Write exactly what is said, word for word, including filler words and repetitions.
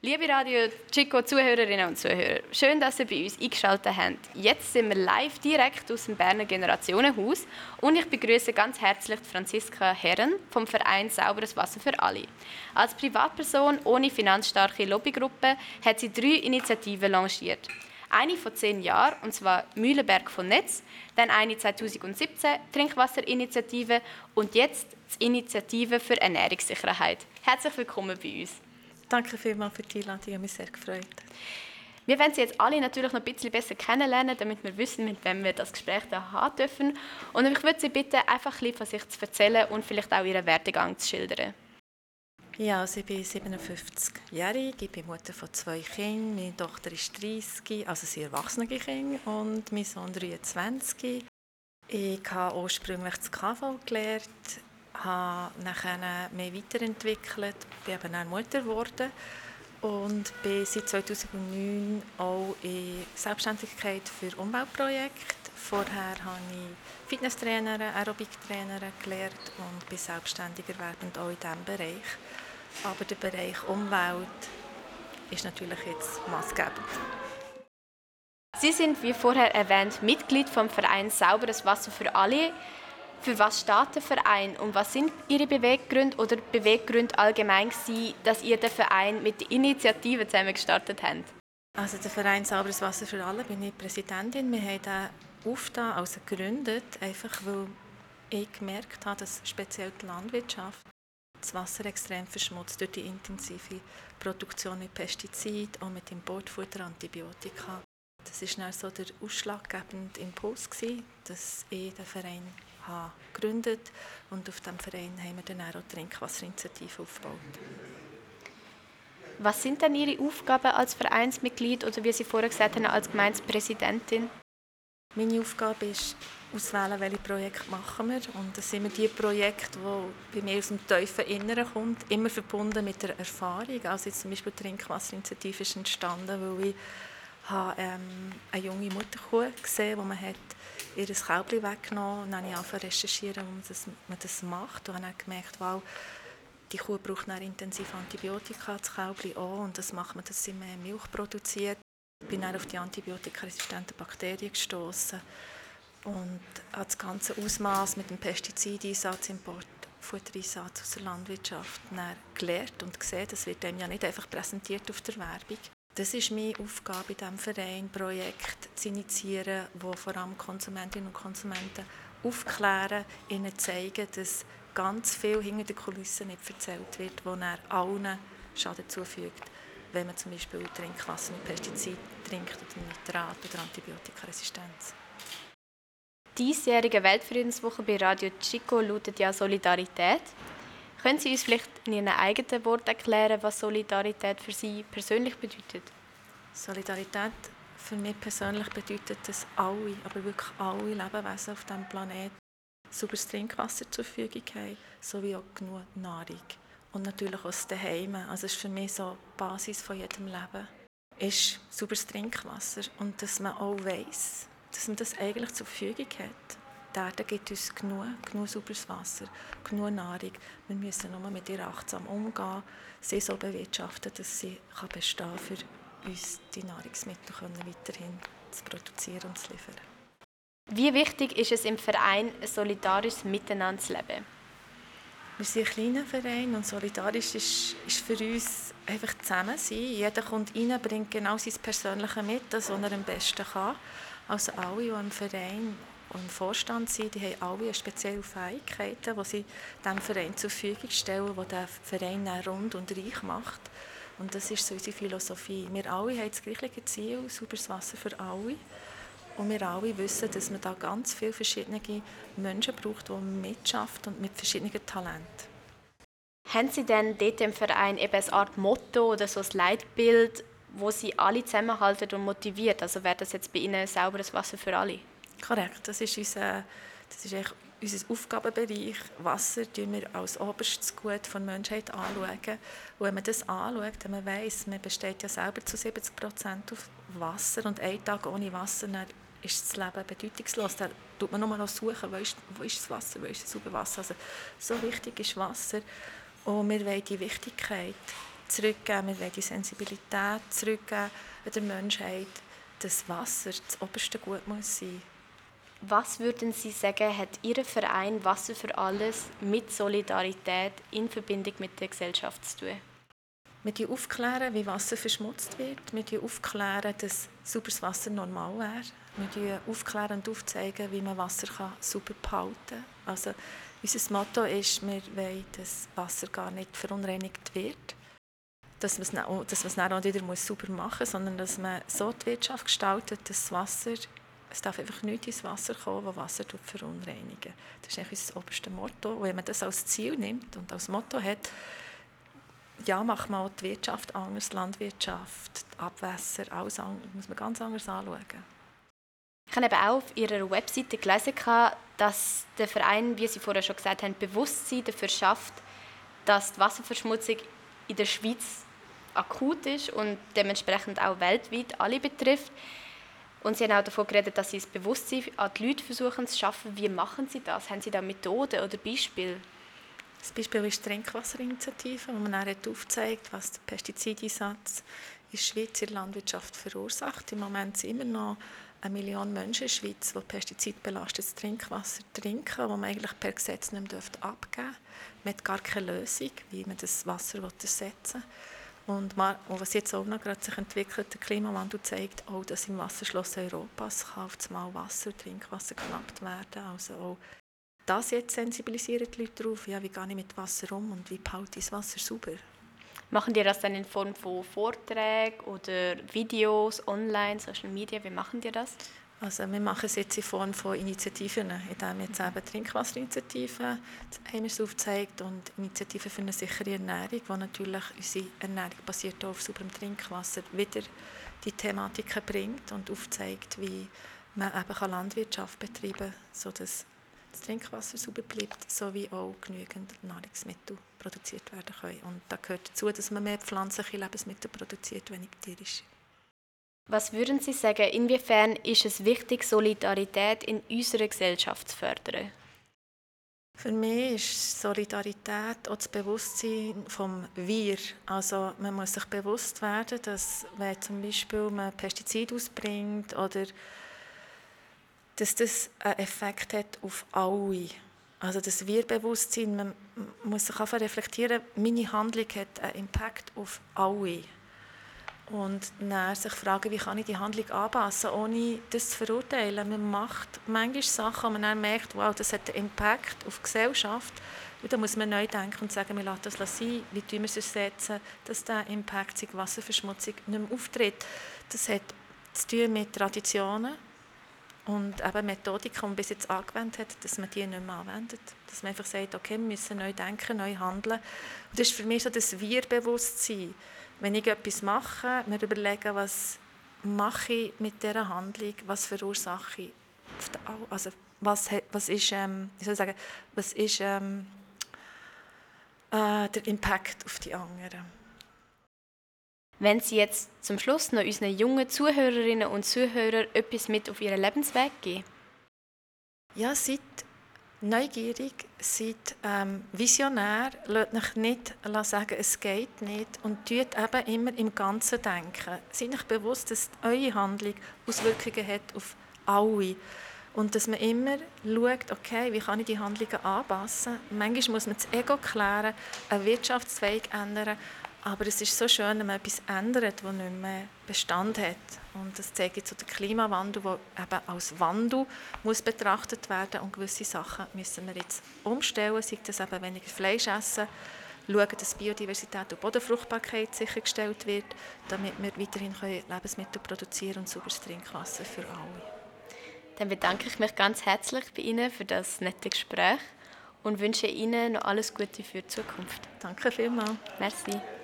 Liebe Radio Chico Zuhörerinnen und Zuhörer, schön, dass ihr bei uns eingeschaltet habt. Jetzt sind wir live direkt aus dem Berner Generationenhaus und ich begrüße ganz herzlich Franziska Herren vom Verein Sauberes Wasser für alle. Als Privatperson ohne finanzstarke Lobbygruppe hat sie drei Initiativen lanciert. Eine vor zehn Jahren, und zwar Mühlenberg von Netz, dann eine zweitausendsiebzehn, Trinkwasserinitiative und jetzt die Initiative für Ernährungssicherheit. Herzlich willkommen bei uns. Danke vielmals für die Einladung, ich habe mich sehr gefreut. Wir wollen Sie jetzt alle natürlich noch ein bisschen besser kennenlernen, damit wir wissen, mit wem wir das Gespräch da haben dürfen. Und ich würde Sie bitten, einfach ein bisschen von sich zu erzählen und vielleicht auch Ihren Werdegang zu schildern. Ja, also ich bin siebenundfünfzigjährig, ich bin Mutter von zwei Kindern. Meine Tochter ist dreißig, also sie erwachsene Kinder, und mein Sohn dreiundzwanzig. Ich habe ursprünglich das K V gelernt, habe nachher mich weiterentwickelt, bin eben auch Mutter geworden und bin seit zweitausendneun auch in Selbstständigkeit für Umweltprojekte. Vorher habe ich Fitnesstrainerin, Aerobiktrainerin gelernt und bin selbstständiger werdend auch in diesem Bereich. Aber der Bereich Umwelt ist natürlich jetzt maßgebend. Sie sind, wie vorher erwähnt, Mitglied vom Verein Sauberes Wasser für alle. Für was steht der Verein und was sind Ihre Beweggründe oder Beweggründe allgemein gewesen, dass ihr den Verein mit der Initiative zusammen gestartet habt? Also der Verein Sauberes Wasser für alle bin ich Präsidentin. Wir haben den aufgetan, also gegründet, einfach weil ich gemerkt habe, dass speziell die Landwirtschaft das Wasser extrem verschmutzt durch die intensive Produktion mit Pestiziden und mit Importfutter, Antibiotika. Das war dann so der ausschlaggebende Impuls, dass ich den Verein habe gegründet und auf diesem Verein haben wir dann auch die Trinkwasserinitiative aufgebaut. Was sind denn Ihre Aufgaben als Vereinsmitglied oder wie Sie vorher gesagt haben, als Gemeindepräsidentin? Meine Aufgabe ist, auswählen, welche Projekte machen wir. Und das sind immer die Projekte, die bei mir aus dem tiefen Inneren kommen, immer verbunden mit der Erfahrung. Also jetzt zum Beispiel die Trinkwasserinitiative ist entstanden, weil ich habe, ähm, eine junge Mutterkuh gesehen, wo man hat ihr Kälbchen weggenommen hat. Und dann habe ich angefangen zu recherchieren, wie man das, man das macht. Und habe dann gemerkt, wow, die Kuh braucht dann intensiv Antibiotika, das Kälbchen auch. Und das macht man, dass sie mehr Milch produziert. Ich bin dann auf die antibiotikaresistenten Bakterien gestoßen und habe das ganze Ausmaß mit dem Pestizideinsatz, Import, Futtereinsatz aus der Landwirtschaft gelernt und gesehen. Das wird dem ja nicht einfach präsentiert auf der Werbung. Das ist meine Aufgabe in diesem Verein, Projekte zu initiieren, die vor allem Konsumentinnen und Konsumenten aufklären, ihnen zeigen, dass ganz viel hinter den Kulissen nicht erzählt wird, was dann allen Schaden zufügt, wenn man zum Beispiel Trinkwasser mit Pestiziden trinkt oder Nitrat oder Antibiotikaresistenz. Die diesjährige Weltfriedenswoche bei Radio Chico lautet ja Solidarität. Können Sie uns vielleicht in Ihren eigenen Worten erklären, was Solidarität für Sie persönlich bedeutet? Solidarität für mich persönlich bedeutet, dass alle, aber wirklich alle Lebewesen auf diesem Planeten sauberes Trinkwasser zur Verfügung haben, sowie auch genug Nahrung. Und natürlich aus den Heimen. Also das ist für mich so die Basis von jedem Leben, ist sauberes Trinkwasser. Und dass man auch weiss, dass man das eigentlich zur Verfügung hat. Die Erde gibt uns genug, genug sauberes Wasser, genug Nahrung. Wir müssen nur mit ihr achtsam umgehen, sie so bewirtschaften, dass sie bestehen kann, für uns die Nahrungsmittel weiterhin zu produzieren und zu liefern. Wie wichtig ist es im Verein, ein solidarisches Miteinander zu leben? Wir sind ein kleiner Verein und solidarisch ist, ist für uns einfach zusammen sein. Jeder kommt rein, bringt genau sein Persönliches mit, das was er am besten kann. Also alle, die im Verein und im Vorstand sind, die haben alle spezielle Fähigkeiten, die sie diesem Verein zur Verfügung stellen, die den Verein rund und reich macht. Und das ist so unsere Philosophie. Wir alle haben das gleiche Ziel, sauberes Wasser für alle. Und wir alle wissen, dass man da ganz viele verschiedene Menschen braucht, die mitschaffen und mit verschiedenen Talenten. Haben Sie denn dort im Verein eben eine Art Motto oder so ein Leitbild, wo Sie alle zusammenhalten und motiviert? Also wäre das jetzt bei Ihnen sauberes Wasser für alle? Korrekt, das ist unser, das ist eigentlich unser Aufgabenbereich. Wasser schauen wir als oberstes Gut der Menschheit anschauen. Und wenn man das anschaut, wenn man weiss, man besteht ja selber zu siebzig Prozent auf Wasser und ein Tag ohne Wasser, dann ist das Leben bedeutungslos. Da tut man nur noch suchen, wo ist, wo ist das Wasser, wo ist das saubere Wasser. Also, so wichtig ist Wasser. Und wir wollen die Wichtigkeit zurückgeben, wir wollen die Sensibilität zurückgeben an der Menschheit, dass Wasser das oberste Gut muss sein. Was würden Sie sagen, hat Ihr Verein Wasser für alles mit Solidarität in Verbindung mit der Gesellschaft zu tun? Wir aufklären, wie Wasser verschmutzt wird. Wir aufklären, dass sauberes Wasser normal wäre. Wir aufklären und aufzeigen, wie man Wasser sauber behalten kann. Also, unser Motto ist, wir wollen, dass Wasser gar nicht verunreinigt wird. Dass man es dann, dass man es dann auch wieder sauber machen muss, sondern dass man so die Wirtschaft gestaltet, dass das Wasser, es darf einfach nicht ins Wasser kommen, das Wasser verunreinigen. Das ist eigentlich unser oberstes Motto. Und wenn man das als Ziel nimmt und als Motto hat, ja, macht man auch die Wirtschaft anders, die Landwirtschaft, die Abwässer, alles anders, muss man ganz anders anschauen. Ich habe eben auch auf Ihrer Webseite gelesen, dass der Verein, wie Sie vorher schon gesagt haben, Bewusstsein dafür schafft, dass die Wasserverschmutzung in der Schweiz akut ist und dementsprechend auch weltweit alle betrifft. Und Sie haben auch davon geredet, dass Sie das Bewusstsein an die Leute versuchen zu schaffen. Wie machen Sie das? Haben Sie da Methoden oder Beispiele? Das Beispiel ist die Trinkwasserinitiative, wo man dann aufzeigt, was der Pestizideinsatz in der Schweiz in der Landwirtschaft verursacht. Im Moment sind immer noch eine Million Menschen in der Schweiz, die pestizidbelastetes Trinkwasser trinken, das man eigentlich per Gesetz nicht mehr abgeben darf. Man hat gar keine Lösung, wie man das Wasser ersetzen will. Und was jetzt auch noch gerade sich entwickelt, der Klimawandel zeigt auch, dass im Wasserschloss Europas auf einmal Wasser, Trinkwasser genappt werden. Also auch das jetzt sensibilisieren die Leute darauf, ja, wie gehe ich mit Wasser um und wie behalte ich das Wasser sauber. Machen die das dann in Form von Vorträgen oder Videos, online, Social Media? Wie machen die das? Also wir machen es jetzt in Form von Initiativen, indem wir jetzt eben Trinkwasserinitiativen haben wir aufgezeigt und Initiativen für eine sichere Ernährung, wo natürlich unsere Ernährung basiert auf sauberem Trinkwasser wieder die Thematiken bringt und aufzeigt, wie man eben Landwirtschaft betreiben kann, sodass das Trinkwasser sauber bleibt, sowie auch genügend Nahrungsmittel produziert werden können. Und da gehört dazu, dass man mehr pflanzliche Lebensmittel produziert, weniger tierische. Was würden Sie sagen, inwiefern ist es wichtig, Solidarität in unserer Gesellschaft zu fördern? Für mich ist Solidarität auch das Bewusstsein vom Wir. Also man muss sich bewusst werden, dass wenn zum Beispiel man Pestizide ausbringt oder dass das einen Effekt hat auf alle. Also das Wir-Bewusstsein, man muss sich einfach reflektieren, meine Handlung hat einen Impact auf alle. Und dann sich fragen, wie kann ich die Handlung anpassen, ohne das zu verurteilen. Man macht manchmal Sachen, wo man dann merkt, wow, das hat einen Impact auf die Gesellschaft. Und da muss man neu denken und sagen, wir lassen das sein, wie tun wir es ersetzen, dass dieser Impact, die Wasserverschmutzung, nicht mehr auftritt. Das hat zu tun mit Traditionen und eben Methodiken, die man bis jetzt angewendet hat, dass man die nicht mehr anwendet. Dass man einfach sagt, okay, wir müssen neu denken, neu handeln. Und das ist für mich so das Wir-Bewusstsein. Wenn ich etwas mache, mir überlegen, was mache ich mit dieser Handlung, was verursache ich, also was, was ist, ähm, ich soll sagen, was ist ähm, äh, der Impact auf die anderen. Wenn Sie jetzt zum Schluss noch unseren jungen Zuhörerinnen und Zuhörern etwas mit auf ihren Lebensweg geben? Ja, seid neugierig, seid ähm, visionär, lasst euch nicht sagen, es geht nicht und tut eben immer im Ganzen denken. Seid euch bewusst, dass eure Handlung Auswirkungen hat auf alle. Und dass man immer schaut, okay, wie kann ich die Handlungen anpassen. Manchmal muss man das Ego klären, einen Wirtschaftszweig ändern. Aber es ist so schön, wenn man etwas ändert, das nicht mehr Bestand hat. Und das zeigt jetzt so den Klimawandel, der eben als Wandel muss betrachtet werden muss. Und gewisse Sachen müssen wir jetzt umstellen, sei das eben weniger Fleisch essen, schauen, dass Biodiversität und Bodenfruchtbarkeit sichergestellt wird, damit wir weiterhin Lebensmittel produzieren und sauberes Trinkwasser für alle. Dann bedanke ich mich ganz herzlich bei Ihnen für das nette Gespräch und wünsche Ihnen noch alles Gute für die Zukunft. Danke vielmals. Merci.